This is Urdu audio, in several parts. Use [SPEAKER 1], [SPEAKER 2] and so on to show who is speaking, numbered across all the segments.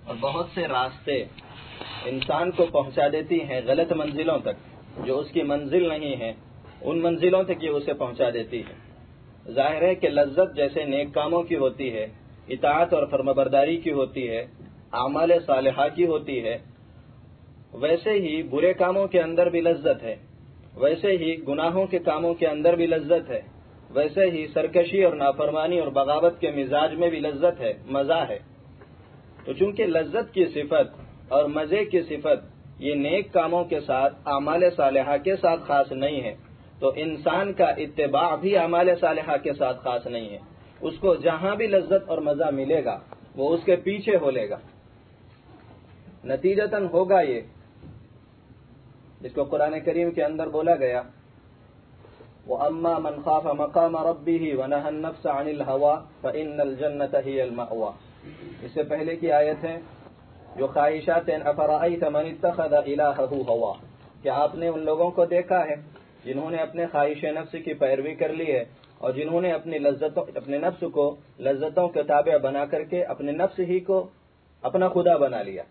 [SPEAKER 1] اور بہت سے راستے انسان کو پہنچا دیتی ہیں غلط منزلوں تک، جو اس کی منزل نہیں ہے ان منزلوں تک یہ اسے پہنچا دیتی ہے۔ ظاہر ہے کہ لذت جیسے نیک کاموں کی ہوتی ہے، اطاعت اور فرمانبرداری کی ہوتی ہے، اعمال صالحہ کی ہوتی ہے، ویسے ہی برے کاموں کے اندر بھی لذت ہے، ویسے ہی گناہوں کے کاموں کے اندر بھی لذت ہے، ویسے ہی سرکشی اور نافرمانی اور بغاوت کے مزاج میں بھی لذت ہے، مزہ ہے۔ تو چونکہ لذت کی صفت اور مزے کی صفت یہ نیک کاموں کے ساتھ اعمال صالحہ کے ساتھ خاص نہیں ہے، تو انسان کا اتباع بھی اعمال صالحہ کے ساتھ خاص نہیں ہے۔ اس کو جہاں بھی لذت اور مزہ ملے گا وہ اس کے پیچھے ہو لے گا، نتیجتاً ہوگا یہ جس کو قرآن کریم کے اندر بولا گیا وَأَمَّا مَنْ خَافَ مَقَامَ رَبِّهِ وَنَهَى النَّفْسَ عَنِ الْهَوَىٰ فَإِنَّ الْجَنَّةَ هِيَ الْمَأْوَىٰ۔ اس سے پہلے کی آیت ہے جو خواہشات أَفَرَأَيْتَ مَنِ اتَّخَذَ إِلَٰهَهُ هَوَىٰ، کہ آپ نے ان لوگوں کو دیکھا ہے جنہوں نے اپنے خواہش نفس کی پیروی کر لی ہے اور جنہوں نے اپنے نفس کو لذتوں کے تابع بنا کر کے اپنے نفس ہی کو اپنا خدا بنا لیا۔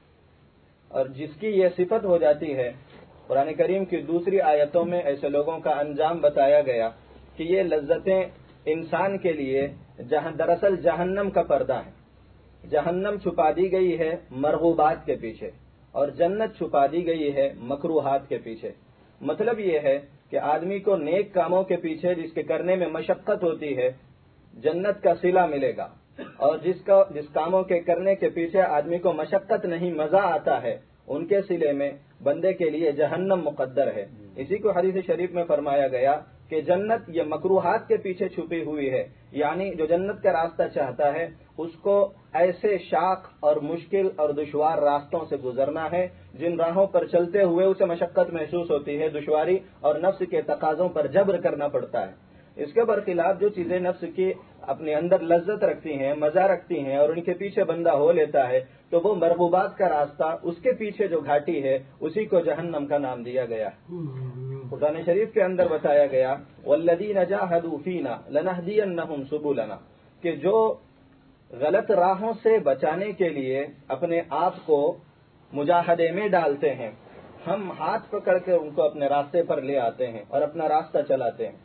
[SPEAKER 1] اور جس کی یہ صفت ہو جاتی ہے، قرآن کریم کی دوسری آیتوں میں ایسے لوگوں کا انجام بتایا گیا کہ یہ لذتیں انسان کے لیے دراصل جہنم کا پردہ ہے۔ جہنم چھپا دی گئی ہے مرغوبات کے پیچھے اور جنت چھپا دی گئی ہے مکروہات کے پیچھے۔ مطلب یہ ہے کہ آدمی کو نیک کاموں کے پیچھے جس کے کرنے میں مشقت ہوتی ہے جنت کا صلہ ملے گا، اور جس کاموں کے کرنے کے پیچھے آدمی کو مشقت نہیں مزہ آتا ہے ان کے صلے میں بندے کے لیے جہنم مقدر ہے۔ اسی کو حدیث شریف میں فرمایا گیا کہ جنت یہ مکروہات کے پیچھے چھپی ہوئی ہے، یعنی جو جنت کا راستہ چاہتا ہے اس کو ایسے شاق اور مشکل اور دشوار راستوں سے گزرنا ہے جن راہوں پر چلتے ہوئے اسے مشقت محسوس ہوتی ہے، دشواری اور نفس کے تقاضوں پر جبر کرنا پڑتا ہے۔ اس کے برخلاف جو چیزیں نفس کی اپنے اندر لذت رکھتی ہیں، مزہ رکھتی ہیں اور ان کے پیچھے بندہ ہو لیتا ہے تو وہ مرغوبات کا راستہ، اس کے پیچھے جو گھاٹی ہے اسی کو جہنم کا نام دیا گیا۔ قرآن شریف کے اندر بتایا گیا وَالَّذِينَ جَاهَدُوا فِينَا لَنَهْدِيَنَّهُمْ سُبُلَنَا، کہ جو غلط راہوں سے بچانے کے لیے اپنے آپ کو مجاہدے میں ڈالتے ہیں، ہم ہاتھ پکڑ کے ان کو اپنے راستے پر لے آتے ہیں اور اپنا راستہ چلاتے ہیں۔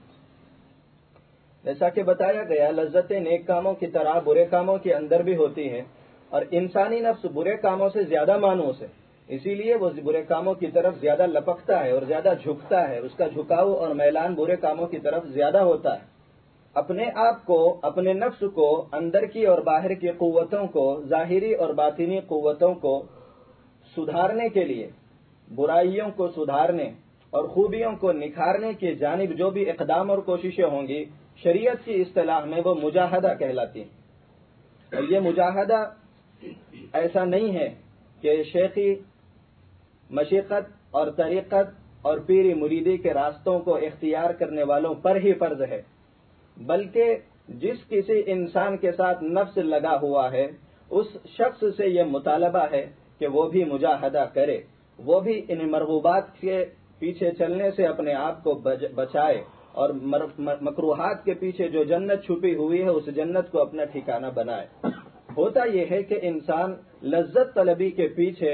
[SPEAKER 1] جیسا کہ بتایا گیا لذتیں نیک کاموں کی طرح برے کاموں کے اندر بھی ہوتی ہیں، اور انسانی نفس برے کاموں سے زیادہ مانوس ہے، اسی لیے وہ برے کاموں کی طرف زیادہ لپکتا ہے اور زیادہ جھکتا ہے، اس کا جھکاؤ اور میلان برے کاموں کی طرف زیادہ ہوتا ہے۔ اپنے آپ کو، اپنے نفس کو، اندر کی اور باہر کی قوتوں کو، ظاہری اور باطنی قوتوں کو سدھارنے کے لیے، برائیوں کو سدھارنے اور خوبیوں کو نکھارنے کی جانب جو بھی اقدام اور کوششیں ہوں گی شریعت کی اصطلاح میں وہ مجاہدہ کہلاتی ہیں۔ اور یہ مجاہدہ ایسا نہیں ہے کہ شیخی مشیقت اور طریقت اور پیری مریدی کے راستوں کو اختیار کرنے والوں پر ہی فرض ہے، بلکہ جس کسی انسان کے ساتھ نفس لگا ہوا ہے اس شخص سے یہ مطالبہ ہے کہ وہ بھی مجاہدہ کرے، وہ بھی ان مرغوبات کے پیچھے چلنے سے اپنے آپ کو بچائے اور مکروہات کے پیچھے جو جنت چھپی ہوئی ہے اس جنت کو اپنا ٹھکانہ بنائے۔ ہوتا یہ ہے کہ انسان لذت طلبی کے پیچھے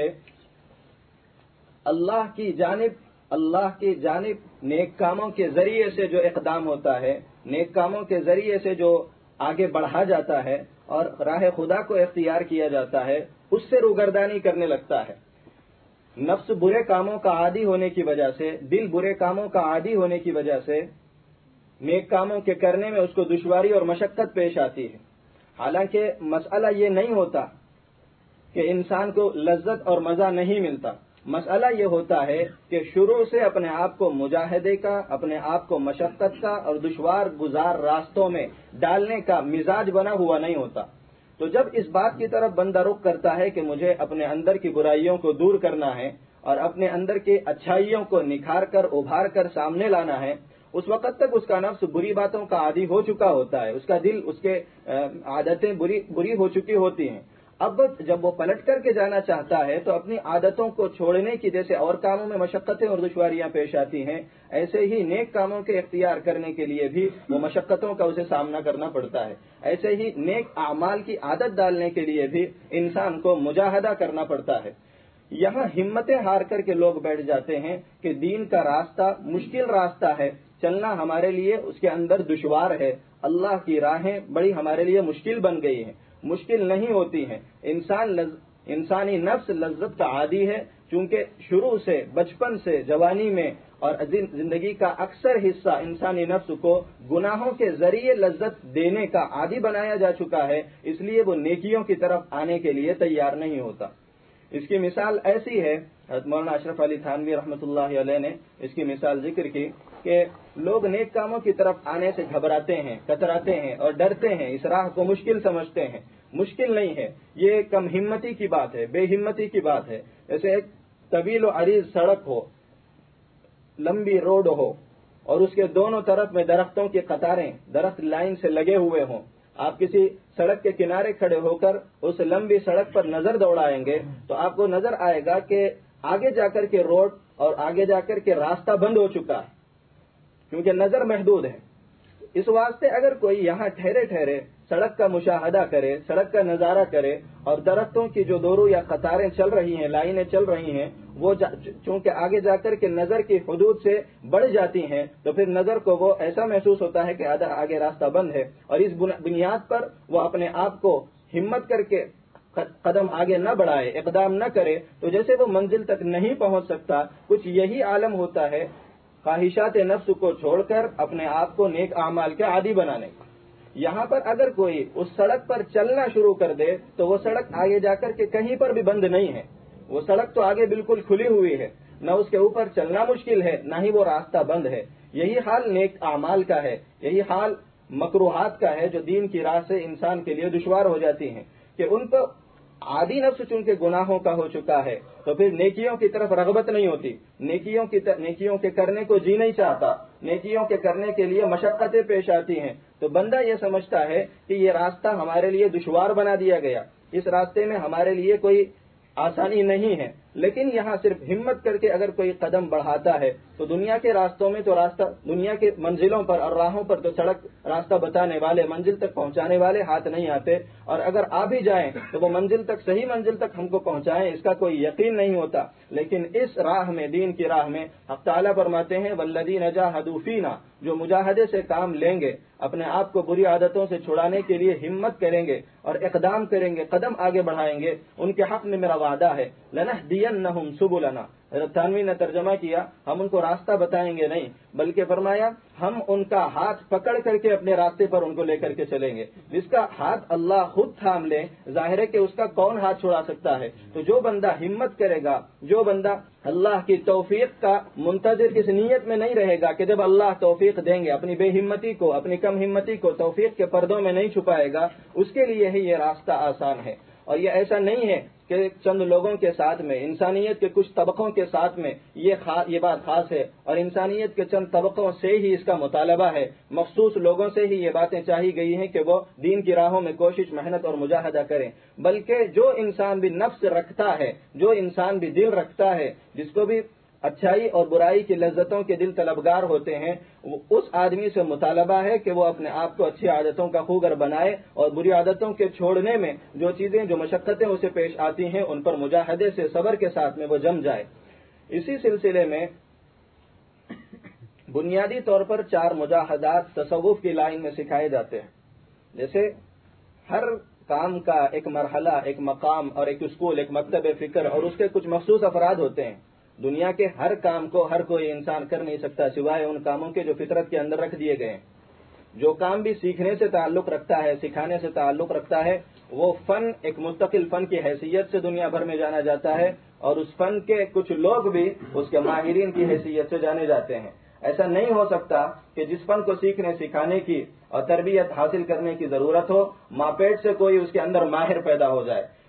[SPEAKER 1] اللہ کی جانب نیک کاموں کے ذریعے سے جو اقدام ہوتا ہے، نیک کاموں کے ذریعے سے جو آگے بڑھا جاتا ہے اور راہ خدا کو اختیار کیا جاتا ہے اس سے روگردانی کرنے لگتا ہے۔ نفس برے کاموں کا عادی ہونے کی وجہ سے، دل برے کاموں کا عادی ہونے کی وجہ سے نیک کاموں کے کرنے میں اس کو دشواری اور مشقت پیش آتی ہے۔ حالانکہ مسئلہ یہ نہیں ہوتا کہ انسان کو لذت اور مزہ نہیں ملتا، مسئلہ یہ ہوتا ہے کہ شروع سے اپنے آپ کو مجاہدے کا، اپنے آپ کو مشقت کا اور دشوار گزار راستوں میں ڈالنے کا مزاج بنا ہوا نہیں ہوتا۔ تو جب اس بات کی طرف بندہ رخ کرتا ہے کہ مجھے اپنے اندر کی برائیوں کو دور کرنا ہے اور اپنے اندر کی اچھائیوں کو نکھار کر ابھار کر سامنے لانا ہے، اس وقت تک اس کا نفس بری باتوں کا عادی ہو چکا ہوتا ہے، اس کا دل، اس کے عادتیں بری ہو چکی ہوتی ہیں۔ اب جب وہ پلٹ کر کے جانا چاہتا ہے تو اپنی عادتوں کو چھوڑنے کی، جیسے اور کاموں میں مشقتیں اور دشواریاں پیش آتی ہیں، ایسے ہی نیک کاموں کے اختیار کرنے کے لیے بھی وہ مشقتوں کا اسے سامنا کرنا پڑتا ہے. ایسے ہی نیک اعمال کی عادت ڈالنے کے لیے بھی انسان کو مجاہدہ کرنا پڑتا ہے. یہاں ہمتیں ہار کر کے لوگ بیٹھ جاتے ہیں کہ دین کا راستہ مشکل راستہ ہے، چلنا ہمارے لیے اس کے اندر دشوار ہے، اللہ کی راہیں بڑی ہمارے لیے مشکل بن گئی ہیں. مشکل نہیں ہوتی ہیں. انسانی نفس لذت کا عادی ہے، چونکہ شروع سے، بچپن سے، جوانی میں اور زندگی کا اکثر حصہ انسانی نفس کو گناہوں کے ذریعے لذت دینے کا عادی بنایا جا چکا ہے، اس لیے وہ نیکیوں کی طرف آنے کے لیے تیار نہیں ہوتا. اس کی مثال ایسی ہے، حضرت مولانا اشرف علی تھانوی رحمۃ اللہ علیہ نے اس کی مثال ذکر کی کہ لوگ نیک کاموں کی طرف آنے سے گھبراتے ہیں، کتراتے ہیں اور ڈرتے ہیں، اس راہ کو مشکل سمجھتے ہیں. مشکل نہیں ہے، یہ کم ہمتی کی بات ہے، بے ہمتی کی بات ہے. جیسے ایک طویل و عریض سڑک ہو، لمبی روڈ ہو اور اس کے دونوں طرف میں درختوں کی قطاریں، درخت لائن سے لگے ہوئے ہوں. آپ کسی سڑک کے کنارے کھڑے ہو کر اس لمبی سڑک پر نظر دوڑائیں گے تو آپ کو نظر آئے گا کہ آگے جا کر کے روڈ اور آگے جا کر کے راستہ بند ہو چکا ہے، کیونکہ نظر محدود ہے. اس واسطے اگر کوئی یہاں ٹھہرے ٹھہرے سڑک کا مشاہدہ کرے، سڑک کا نظارہ کرے اور درختوں کی جو دوروں یا قطاریں چل رہی ہیں، لائنیں چل رہی ہیں، وہ چونکہ آگے جا کر کے نظر کی حدود سے بڑھ جاتی ہیں تو پھر نظر کو وہ ایسا محسوس ہوتا ہے کہ آگے راستہ بند ہے، اور اس بنیاد پر وہ اپنے آپ کو ہمت کر کے قدم آگے نہ بڑھائے، اقدام نہ کرے، تو جیسے وہ منزل تک نہیں پہنچ سکتا. کچھ یہی عالم ہوتا ہے خواہشات نفس کو چھوڑ کر اپنے آپ کو نیک اعمال کے عادی بنانے کا. یہاں پر اگر کوئی اس سڑک پر چلنا شروع کر دے تو وہ سڑک آگے جا کر کے کہیں پر بھی بند نہیں ہے، وہ سڑک تو آگے بالکل کھلی ہوئی ہے، نہ اس کے اوپر چلنا مشکل ہے، نہ ہی وہ راستہ بند ہے. یہی حال نیک اعمال کا ہے، یہی حال مکروہات کا ہے جو دین کی راہ سے انسان کے لیے دشوار ہو جاتی ہیں، کہ ان کو عادی نفس چونکہ گناہوں کا ہو چکا ہے تو پھر نیکیوں کی طرف رغبت نہیں ہوتی، نیکیوں کے کرنے کو جی نہیں چاہتا، نیکیوں کے کرنے کے لیے مشقتیں پیش آتی ہیں تو بندہ یہ سمجھتا ہے کہ یہ راستہ ہمارے لیے دشوار بنا دیا گیا، اس راستے میں ہمارے لیے کوئی آسانی نہیں ہے. لیکن یہاں صرف ہمت کر کے اگر کوئی قدم بڑھاتا ہے تو دنیا کے راستوں میں تو راستہ، دنیا کے منزلوں پر اور راہوں پر تو سڑک راستہ بتانے والے، منزل تک پہنچانے والے ہاتھ نہیں آتے، اور اگر آ بھی جائیں تو وہ منزل تک، صحیح منزل تک ہم کو پہنچائیں اس کا کوئی یقین نہیں ہوتا. لیکن اس راہ میں، دین کی راہ میں، حق تعالیٰ فرماتے ہیں والذین جاہدوا فینا، جو مجاہدے سے کام لیں گے، اپنے آپ کو بری عادتوں سے چھڑانے کے لیے ہمت کریں گے اور اقدام کریں گے، قدم آگے بڑھائیں گے، ان کے حق میں میرا وعدہ ہے لنہدینہم سبلنا. حضرت تھانوی نے ترجمہ کیا، ہم ان کو راستہ بتائیں گے نہیں، بلکہ فرمایا ہم ان کا ہاتھ پکڑ کر کے اپنے راستے پر ان کو لے کر کے چلیں گے. جس کا ہاتھ اللہ خود تھام لے، ظاہر ہے کہ اس کا کون ہاتھ چھڑا سکتا ہے. تو جو بندہ ہمت کرے گا، جو بندہ اللہ کی توفیق کا منتظر اس نیت میں نہیں رہے گا کہ جب اللہ توفیق دیں گے، اپنی بے ہمتی کو، اپنی کم ہمتی کو توفیق کے پردوں میں نہیں چھپائے گا، اس کے لیے ہی یہ راستہ آسان ہے. اور یہ ایسا نہیں ہے کہ چند لوگوں کے ساتھ میں، انسانیت کے کچھ طبقوں کے ساتھ میں یہ بات خاص ہے، اور انسانیت کے چند طبقوں سے ہی اس کا مطالبہ ہے، مخصوص لوگوں سے ہی یہ باتیں چاہی گئی ہیں کہ وہ دین کی راہوں میں کوشش، محنت اور مجاہدہ کریں. بلکہ جو انسان بھی نفس رکھتا ہے، جو انسان بھی دل رکھتا ہے، جس کو بھی اچھائی اور برائی کی لذتوں کے دل طلبگار ہوتے ہیں، اس آدمی سے مطالبہ ہے کہ وہ اپنے آپ کو اچھی عادتوں کا خوگر بنائے اور بری عادتوں کے چھوڑنے میں جو چیزیں، جو مشقتیں اسے پیش آتی ہیں ان پر مجاہدے سے، صبر کے ساتھ میں وہ جم جائے. اسی سلسلے میں بنیادی طور پر 4 مجاہدات تصوف کی لائن میں سکھائے جاتے ہیں. جیسے ہر کام کا ایک مرحلہ، ایک مقام اور ایک اسکول، ایک مکتب فکر اور اس کے کچھ مخصوص افراد ہوتے ہیں. دنیا کے ہر کام کو ہر کوئی انسان کر نہیں سکتا سوائے ان کاموں کے جو فطرت کے اندر رکھ دیے گئے ہیں. جو کام بھی سیکھنے سے تعلق رکھتا ہے، سکھانے سے تعلق رکھتا ہے، وہ فن ایک مستقل فن کی حیثیت سے دنیا بھر میں جانا جاتا ہے، اور اس فن کے کچھ لوگ بھی اس کے ماہرین کی حیثیت سے جانے جاتے ہیں. ایسا نہیں ہو سکتا کہ جس فن کو سیکھنے، سکھانے کی اور تربیت حاصل کرنے کی ضرورت ہو، ماں پیٹ سے کوئی اس کے اندر ماہر پیدا ہو جائے.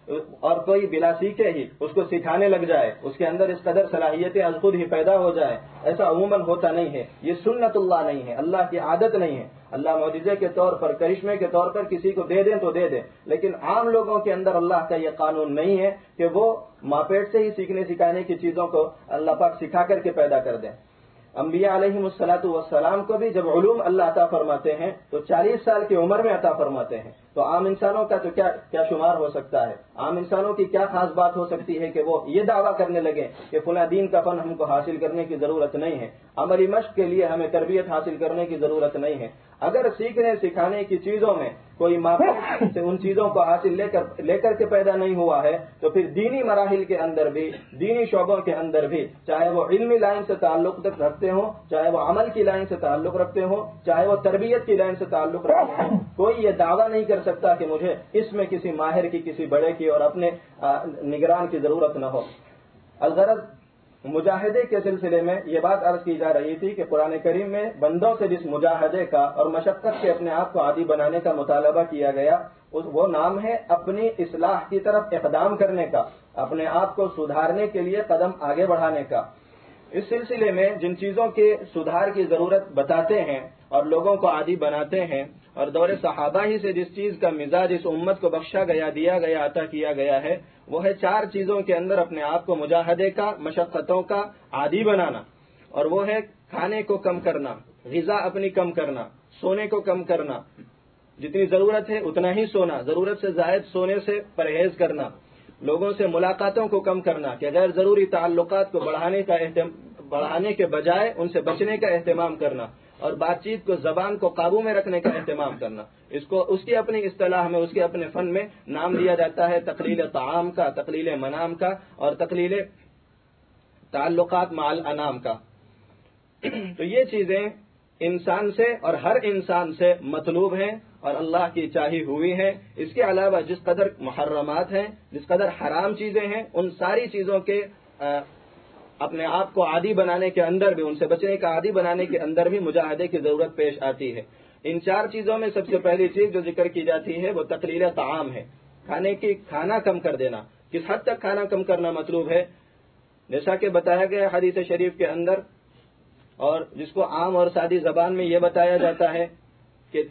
[SPEAKER 1] اور کوئی بلا سیکھے ہی اس کو سکھانے لگ جائے، اس کے اندر اس قدر صلاحیتیں از خود ہی پیدا ہو جائے، ایسا عموماً ہوتا نہیں ہے. یہ سنت اللہ نہیں ہے، اللہ کی عادت نہیں ہے. اللہ معجزے کے طور پر، کرشمے کے طور پر کسی کو دے دیں تو دے دیں، لیکن عام لوگوں کے اندر اللہ کا یہ قانون نہیں ہے کہ وہ ماں پیٹ سے ہی سیکھنے سکھانے کی چیزوں کو اللہ پاک سکھا کر کے پیدا کر دیں. انبیاء علیہم الصلاۃ والسلام کو بھی جب علوم اللہ عطا فرماتے ہیں تو 40 سال کی عمر میں عطا فرماتے ہیں. تو عام انسانوں کا تو کیا شمار ہو سکتا ہے؟ عام انسانوں کی کیا خاص بات ہو سکتی ہے کہ وہ یہ دعویٰ کرنے لگے کہ فلاں دین کا فن ہم کو حاصل کرنے کی ضرورت نہیں ہے، عملی مشق کے لیے ہمیں تربیت حاصل کرنے کی ضرورت نہیں ہے. اگر سیکھنے سکھانے کی چیزوں میں کوئی ماں باپ سے ان چیزوں کو حاصل لے کر کے پیدا نہیں ہوا ہے تو پھر دینی مراحل کے اندر بھی، دینی شعبوں کے اندر بھی، چاہے وہ علمی لائن سے تعلق رکھتے ہوں، چاہے وہ عمل کی لائن سے تعلق رکھتے ہوں، چاہے وہ تربیت کی لائن سے تعلق رکھتے ہوں، کوئی یہ دعویٰ نہیں کر سکتا کہ مجھے اس میں کسی ماہر کی، کسی بڑے کی اور اپنے نگران کی ضرورت نہ ہو. الغرض مجاہدے کے سلسلے میں یہ بات عرض کی جا رہی تھی کہ قرآن کریم میں بندوں سے جس مجاہدے کا اور مشقت کے اپنے آپ کو عادی بنانے کا مطالبہ کیا گیا، وہ نام ہے اپنی اصلاح کی طرف اقدام کرنے کا، اپنے آپ کو سدھارنے کے لیے قدم آگے بڑھانے کا. اس سلسلے میں جن چیزوں کے سدھار کی ضرورت بتاتے ہیں اور لوگوں کو عادی بناتے ہیں، اور دور صحابہ ہی سے جس چیز کا مزاج اس امت کو بخشا گیا، دیا گیا، عطا کیا گیا ہے، وہ ہے 4 چیزوں کے اندر اپنے آپ کو مجاہدے کا، مشقتوں کا عادی بنانا. اور وہ ہے کھانے کو کم کرنا، غذا اپنی کم کرنا، سونے کو کم کرنا، جتنی ضرورت ہے اتنا ہی سونا، ضرورت سے زائد سونے سے پرہیز کرنا، لوگوں سے ملاقاتوں کو کم کرنا کہ غیر ضروری تعلقات کو بڑھانے کے بجائے ان سے بچنے کا اہتمام کرنا، اور بات چیت کو، زبان کو قابو میں رکھنے کا اہتمام کرنا. اس کی اپنی اصطلاح میں، اس کے اپنے فن میں نام دیا جاتا ہے تقلیل طعام کا، تقلیل منام کا، اور تقلیل تعلقات مع الانام کا. تو یہ چیزیں انسان سے اور ہر انسان سے مطلوب ہیں اور اللہ کی چاہی ہوئی ہیں. اس کے علاوہ جس قدر محرمات ہیں، جس قدر حرام چیزیں ہیں، ان ساری چیزوں کے اپنے آپ کو عادی بنانے کے اندر بھی، ان سے بچنے کا عادی بنانے کے اندر بھی مجاہدے کی ضرورت پیش آتی ہے. ان 4 چیزوں میں سب سے پہلی چیز جو ذکر کی جاتی ہے وہ تقلیل طعام ہے، کھانا کم کر دینا. کس حد تک کھانا کم کرنا مطلوب ہے؟ جیسا کہ بتایا گیا حدیث شریف کے اندر، اور جس کو عام اور سادی زبان میں یہ بتایا جاتا ہے کہ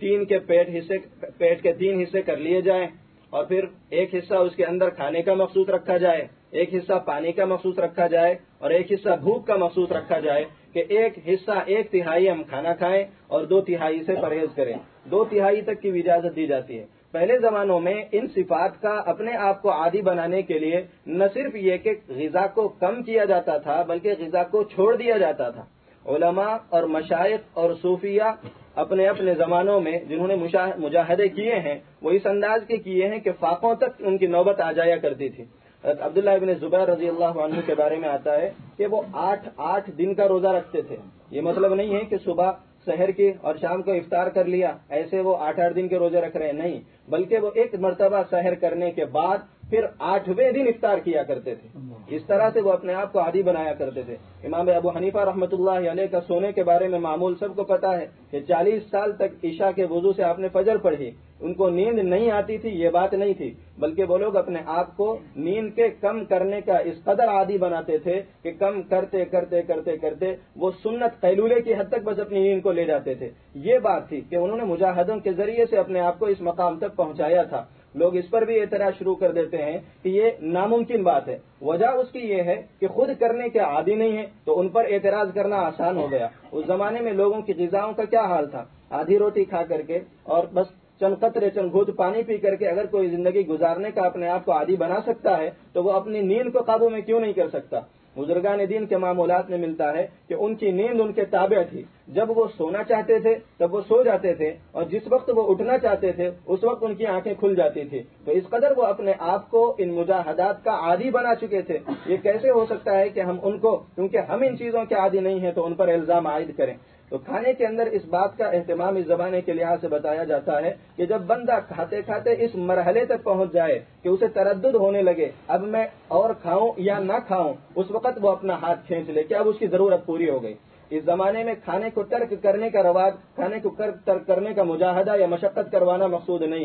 [SPEAKER 1] پیٹ کے 3 حصے کر لیے جائیں، اور پھر ایک حصہ اس کے اندر کھانے کا مخصوص رکھا جائے، ایک حصہ پانی کا مخصوص رکھا جائے، اور ایک حصہ بھوک کا مخصوص رکھا جائے کہ ایک حصہ 1/3 ہم کھانا کھائیں اور 2/3 سے پرہیز کریں. 2/3 تک کی اجازت دی جاتی ہے. پہلے زمانوں میں ان صفات کا اپنے آپ کو عادی بنانے کے لیے نہ صرف یہ کہ غذا کو کم کیا جاتا تھا بلکہ غذا کو چھوڑ دیا جاتا تھا. علماء اور مشائخ اور صوفیہ اپنے اپنے زمانوں میں جنہوں نے مجاہدے کیے ہیں وہ اس انداز کے کیے ہیں کہ فاقوں تک ان کی نوبت آ جایا کرتی تھی. عبداللہ ابن زبیر رضی اللہ عنہ کے بارے میں آتا ہے کہ وہ 8 دن کا روزہ رکھتے تھے. یہ مطلب نہیں ہے کہ صبح سحر کی اور شام کو افطار کر لیا، ایسے وہ 8 دن کے روزے رکھ رہے ہیں، نہیں، بلکہ وہ ایک مرتبہ سحر کرنے کے بعد پھر 8ویں دن افطار کیا کرتے تھے. اس طرح سے وہ اپنے آپ کو عادی بنایا کرتے تھے. امام ابو حنیفہ رحمۃ اللہ علیہ کا سونے کے بارے میں معمول سب کو پتا ہے کہ 40 سال تک عشاء کے وضو سے آپ نے فجر پڑھی، ان کو نیند نہیں آتی تھی، یہ بات نہیں تھی، بلکہ وہ لوگ اپنے آپ کو نیند کے کم کرنے کا اس قدر عادی بناتے تھے کہ کم کرتے کرتے کرتے کرتے وہ سنت قیلولے کی حد تک بس اپنی نیند کو لے جاتے تھے. یہ بات تھی کہ انہوں نے مجاہدوں کے ذریعے سے اپنے آپ کو اس مقام تک پہنچایا تھا. لوگ اس پر بھی اعتراض شروع کر دیتے ہیں کہ یہ ناممکن بات ہے. وجہ اس کی یہ ہے کہ خود کرنے کے عادی نہیں ہے تو ان پر اعتراض کرنا آسان ہو گیا. اس زمانے میں لوگوں کی غذاؤں کا کیا حال تھا؟ آدھی روٹی کھا کر کے اور بس چند قطرے چند گھونٹ پانی پی کر کے اگر کوئی زندگی گزارنے کا اپنے آپ کو عادی بنا سکتا ہے تو وہ اپنی نیند کو قابو میں کیوں نہیں کر سکتا؟ بزرگان دین کے معمولات میں ملتا ہے کہ ان کی نیند ان کے تابع تھی. جب وہ سونا چاہتے تھے تب وہ سو جاتے تھے، اور جس وقت وہ اٹھنا چاہتے تھے اس وقت ان کی آنکھیں کھل جاتی تھی. تو اس قدر وہ اپنے آپ کو ان مجاہدات کا عادی بنا چکے تھے. یہ کیسے ہو سکتا ہے کہ ہم ان کو، کیونکہ ہم ان چیزوں کے عادی نہیں ہیں، تو ان پر الزام عائد کریں؟ تو کھانے کے اندر اس بات کا اہتمام اس زمانے کے لحاظ سے بتایا جاتا ہے کہ جب بندہ کھاتے کھاتے اس مرحلے تک پہنچ جائے کہ اسے تردد ہونے لگے اب میں اور کھاؤں یا نہ کھاؤں، اس وقت وہ اپنا ہاتھ کھینچ لے کہ اب اس کی ضرورت پوری ہو گئی. اس زمانے میں کھانے کو ترک کرنے کا رواج، کھانے کو ترک کرنے کا مجاہدہ یا مشقت کروانا مقصود نہیں ہے.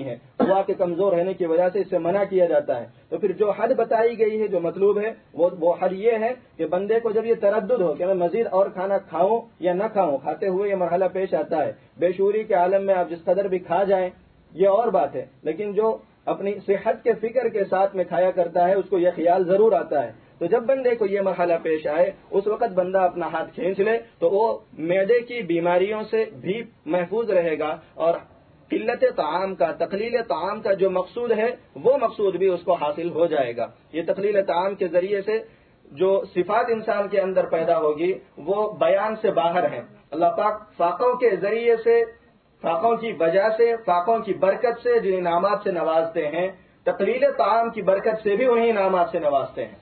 [SPEAKER 1] ہوا کے کمزور رہنے کی وجہ سے اس سے منع کیا جاتا ہے. تو پھر جو حد بتائی گئی ہے، جو مطلوب ہے وہ حد یہ ہے کہ بندے کو جب یہ تردد ہو کہ میں مزید اور کھانا کھاؤں یا نہ کھاؤں، کھاتے ہوئے یہ مرحلہ پیش آتا ہے. بے شعوری کے عالم میں آپ جس قدر بھی کھا جائیں یہ اور بات ہے، لیکن جو اپنی صحت کے فکر کے ساتھ میں کھایا کرتا ہے اس کو یہ خیال ضرور آتا ہے. تو جب بندے کو یہ مرحلہ پیش آئے اس وقت بندہ اپنا ہاتھ کھینچ لے تو وہ معدے کی بیماریوں سے بھی محفوظ رہے گا، اور قلت طعام کا، تقلیل طعام کا جو مقصود ہے وہ مقصود بھی اس کو حاصل ہو جائے گا. یہ تقلیل طعام کے ذریعے سے جو صفات انسان کے اندر پیدا ہوگی وہ بیان سے باہر ہیں. اللہ پاک فاقوں کے ذریعے سے، فاقوں کی وجہ سے، فاقوں کی برکت سے جن انعامات سے نوازتے ہیں، تقلیل طعام کی برکت سے بھی انہیں انعامات سے نوازتے ہیں.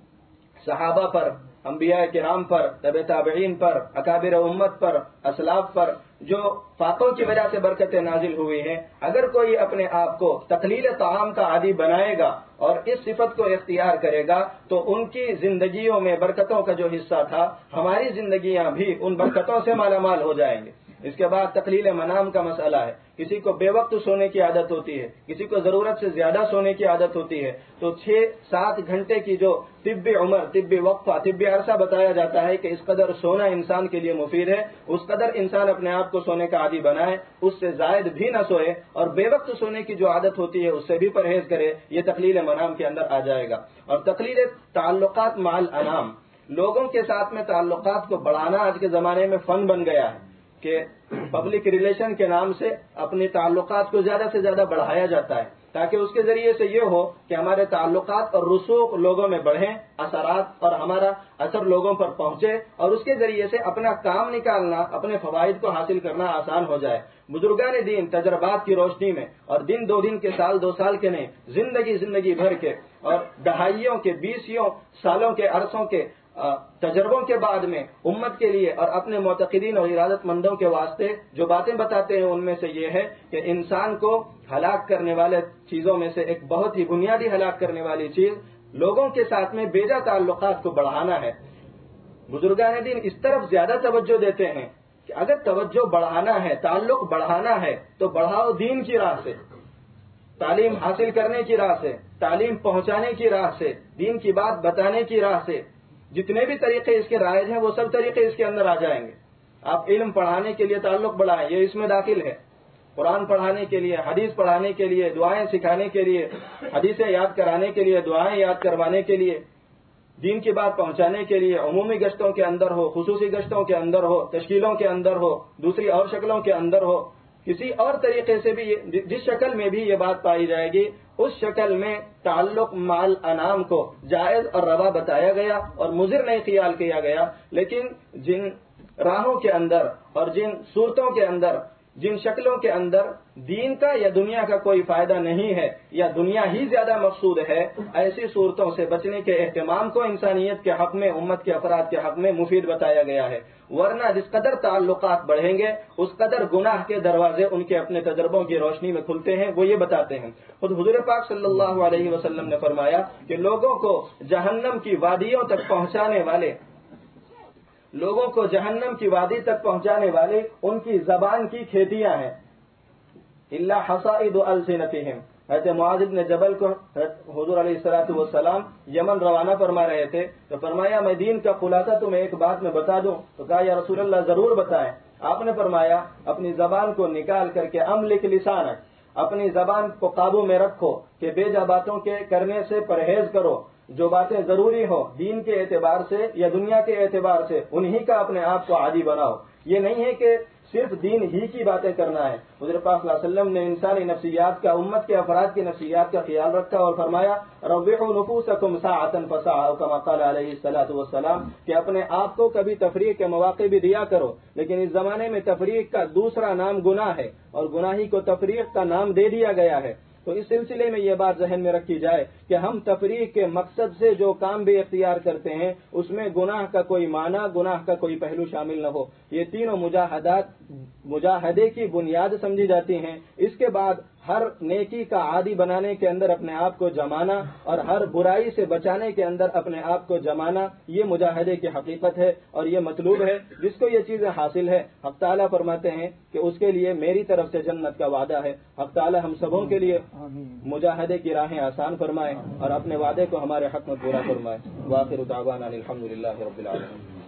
[SPEAKER 1] صحابہ پر، انبیاء کرام پر، تبع تابعین پر، اکابر امت پر، اسلاف پر جو فاقوں کی وجہ سے برکتیں نازل ہوئی ہیں، اگر کوئی اپنے آپ کو تقلیل طعام کا عادی بنائے گا اور اس صفت کو اختیار کرے گا تو ان کی زندگیوں میں برکتوں کا جو حصہ تھا ہماری زندگیاں بھی ان برکتوں سے مالا مال ہو جائیں گے. اس کے بعد تقلیل منام کا مسئلہ ہے. کسی کو بے وقت سونے کی عادت ہوتی ہے، کسی کو ضرورت سے زیادہ سونے کی عادت ہوتی ہے، تو 6-7 گھنٹے کی جو طبی عمر، طبی وقفہ، طبی عرصہ بتایا جاتا ہے کہ اس قدر سونا انسان کے لیے مفید ہے، اس قدر انسان اپنے آپ کو سونے کا عادی بنائے، اس سے زائد بھی نہ سوئے، اور بے وقت سونے کی جو عادت ہوتی ہے اس سے بھی پرہیز کرے. یہ تقلیل منام کے اندر آ جائے گا. اور تقلیل تعلقات مع الانام، لوگوں کے ساتھ میں تعلقات کو بڑھانا آج کے زمانے میں فن بن گیا ہے کہ پبلک ریلیشن کے نام سے اپنے تعلقات کو زیادہ سے زیادہ بڑھایا جاتا ہے تاکہ اس کے ذریعے سے یہ ہو کہ ہمارے تعلقات اور رسوخ لوگوں میں بڑھیں، اثرات اور ہمارا اثر لوگوں پر پہنچے، اور اس کے ذریعے سے اپنا کام نکالنا، اپنے فوائد کو حاصل کرنا آسان ہو جائے. بزرگان دین تجربات کی روشنی میں، اور دن 2 دن کے، سال 2 سال کے نہیں، زندگی بھر کے اور دہائیوں کے، 20 سالوں کے عرصوں کے تجربوں کے بعد میں امت کے لیے اور اپنے معتقدین اور ارادت مندوں کے واسطے جو باتیں بتاتے ہیں ان میں سے یہ ہے کہ انسان کو ہلاک کرنے والے چیزوں میں سے ایک بہت ہی بنیادی ہلاک کرنے والی چیز لوگوں کے ساتھ میں بیجا تعلقات کو بڑھانا ہے. بزرگان دین اس طرف زیادہ توجہ دیتے ہیں کہ اگر توجہ بڑھانا ہے، تعلق بڑھانا ہے تو بڑھاؤ دین کی راہ سے، تعلیم حاصل کرنے کی راہ سے، تعلیم پہنچانے کی راہ سے، دین کی بات بتانے کی راہ سے. جتنے بھی طریقے اس کے رائج ہیں وہ سب طریقے اس کے اندر آ جائیں گے. آپ علم پڑھانے کے لیے تعلق بڑھائیں، یہ اس میں داخل ہے. قرآن پڑھانے کے لیے، حدیث پڑھانے کے لیے، دعائیں سکھانے کے لیے، حدیثیں یاد کرانے کے لیے، دعائیں یاد کروانے کے لیے، دین کی بات پہنچانے کے لیے، عمومی گشتوں کے اندر ہو، خصوصی گشتوں کے اندر ہو، تشکیلوں کے اندر ہو، دوسری اور شکلوں کے اندر ہو، کسی اور طریقے سے بھی جس شکل میں بھی یہ بات پائی جائے گی اس شکل میں تعلق مال انام کو جائز اور روا بتایا گیا اور مضر نہیں خیال کیا گیا. لیکن جن راہوں کے اندر اور جن صورتوں کے اندر، جن شکلوں کے اندر دین کا یا دنیا کا کوئی فائدہ نہیں ہے یا دنیا ہی زیادہ مقصود ہے، ایسی صورتوں سے بچنے کے اہتمام کو انسانیت کے حق میں، امت کے افراد کے حق میں مفید بتایا گیا ہے. ورنہ جس قدر تعلقات بڑھیں گے اس قدر گناہ کے دروازے ان کے اپنے تجربوں کی روشنی میں کھلتے ہیں. وہ یہ بتاتے ہیں، خود حضور پاک صلی اللہ علیہ وسلم نے فرمایا کہ لوگوں کو جہنم کی وادیوں تک پہنچانے والے، لوگوں کو جہنم کی وادی تک پہنچانے والے ان کی زبان کی کھیتیاں ہیں. الا حصائد السنتهم. حضرت معاذ بن جبل کو حضور علیہ الصلوۃ والسلام یمن روانہ فرما رہے تھے تو فرمایا میں دین کا خلاصہ تمہیں ایک بات میں بتا دوں. تو کہا یا رسول اللہ ضرور بتائیں. آپ نے فرمایا اپنی زبان کو نکال کر کے املک لسانک، اپنی زبان کو قابو میں رکھو کہ بے جا باتوں کے کرنے سے پرہیز کرو. جو باتیں ضروری ہو دین کے اعتبار سے یا دنیا کے اعتبار سے انہی کا اپنے آپ کو عادی بناؤ. یہ نہیں ہے کہ صرف دین ہی کی باتیں کرنا ہے. حضور پاک صلی اللہ علیہ وسلم نے انسانی نفسیات کا، امت کے افراد کی نفسیات کا خیال رکھا اور فرمایا روحوا نفوسکم ساعۃ فساعۃ کما قال علیہ الصلوۃ والسلام کہ اپنے آپ کو کبھی تفریح کے مواقع بھی دیا کرو. لیکن اس زمانے میں تفریح کا دوسرا نام گناہ ہے اور گناہی کو تفریح کا نام دے دیا گیا ہے. تو اس سلسلے میں یہ بات ذہن میں رکھی جائے کہ ہم تفریح کے مقصد سے جو کام بھی اختیار کرتے ہیں اس میں گناہ کا کوئی معنی، گناہ کا کوئی پہلو شامل نہ ہو. یہ تینوں مجاہدات مجاہدے کی بنیاد سمجھی جاتی ہیں. اس کے بعد ہر نیکی کا عادی بنانے کے اندر اپنے آپ کو جمانا اور ہر برائی سے بچانے کے اندر اپنے آپ کو جمانا، یہ مجاہدے کی حقیقت ہے اور یہ مطلوب ہے. جس کو یہ چیزیں حاصل ہے، حق تعالیٰ فرماتے ہیں کہ اس کے لیے میری طرف سے جنت کا وعدہ ہے. حق تعالیٰ ہم سبوں کے لیے مجاہدے کی راہیں آسان فرمائے اور اپنے وعدے کو ہمارے حق میں پورا فرمائے. وآخر دعوانا الحمد للہ رب العالمین.